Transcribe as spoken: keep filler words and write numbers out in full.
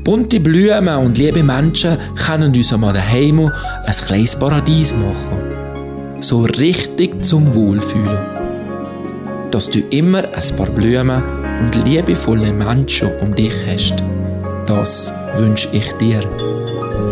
Bunte Blumen und liebe Menschen können uns einmal daheim ein kleines Paradies machen. So richtig zum Wohlfühlen. Dass du immer ein paar Blumen und liebevolle Menschen um dich hast. Das wünsche ich dir.